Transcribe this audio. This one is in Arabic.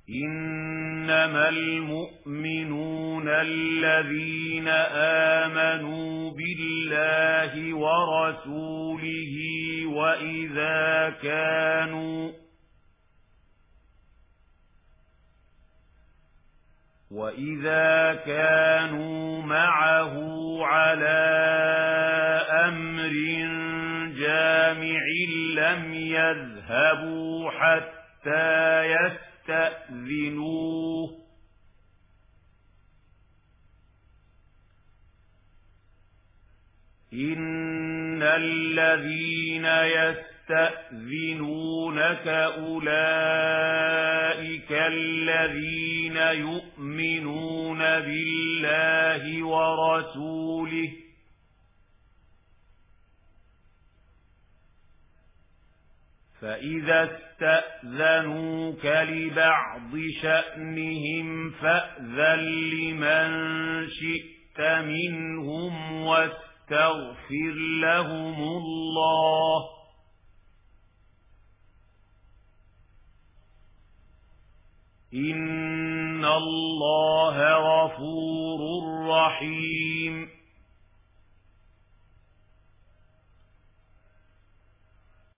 إنما المؤمنون الذين آمنوا بالله ورسوله وإذا كانوا معه على أمر جامع لم يذهبوا حتى يستأذنوه إن الذين يستأذنونك أولئك الذين يؤمنون بالله ورسوله فإذا استأذنوك لبعض شأنهم فأذن لمن شئت منهم واستغفر لهم الله إن الله غفور رحيم